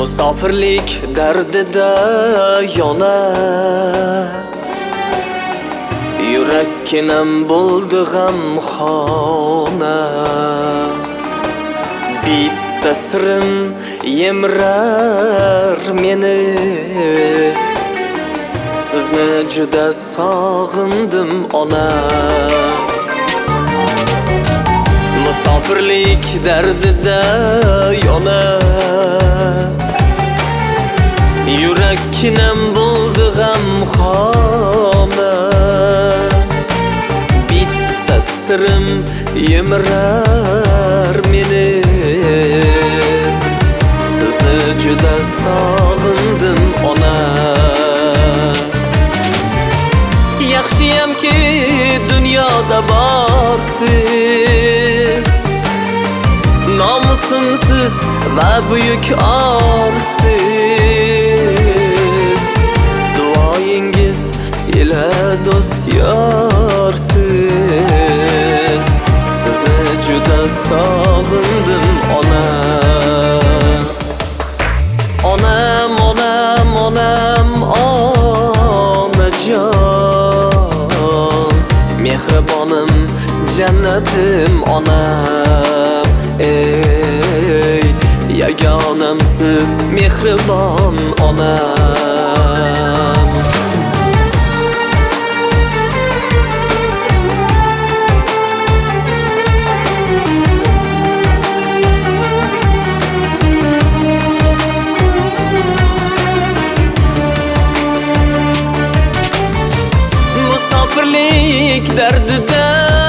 Musofirlik dardida yonar, yurakkinam bo'ldi g'amxona. Bitta sirim yemrar meni, sizni juda sog'indim ona. Musofirlik dardida yonar, yurakkinam bo'ldi g'amxona. Bitta sirim yemrar meni, sizni juda sog'indim ona. Yaxshiyamki dunyoda borsiz, nomusimsiz va buyuk orsiz. Duoyingiz ila do'st yorsiz, sizni juda sog'indim ona. Onam, onam, onam, onajon, mehribonim, jannatim onam. Ey yagonamsiz mehribon onam. Musofirlik dardida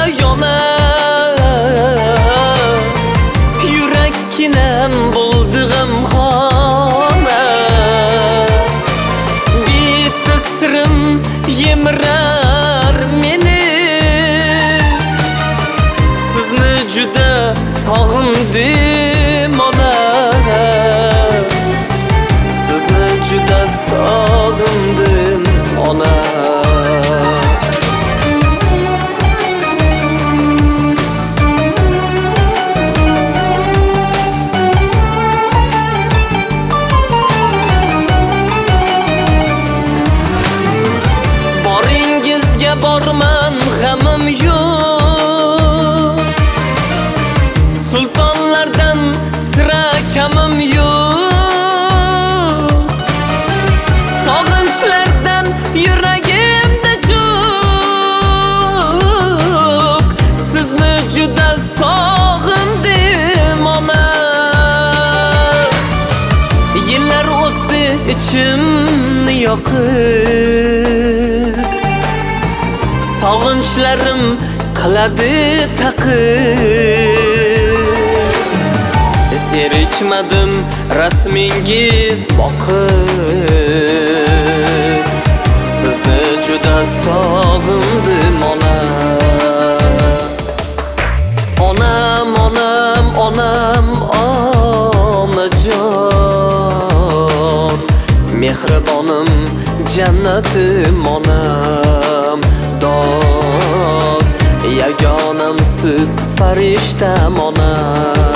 yonar, yurakkinam bo'ldi g'amxona. Bitta sirim yemrar meni, sizni juda sog'indim ona. Sizni juda sog'indim ona. Borman g'amim yo'q, sultonlardan sira kamim yo'q. Sog'inchlardan yuragimda cho'q, sizni juda sog'indim ona. Yillar o'tdi ichimni yoqib, sog'inchlarim qiladi taqib. Zerikmadim rasmingiz boqib, sizni juda sog'indim ona. Onam, onam, onam, onajon, mehribonim, jannatim onam. Dod yagonamsiz farishtam onam.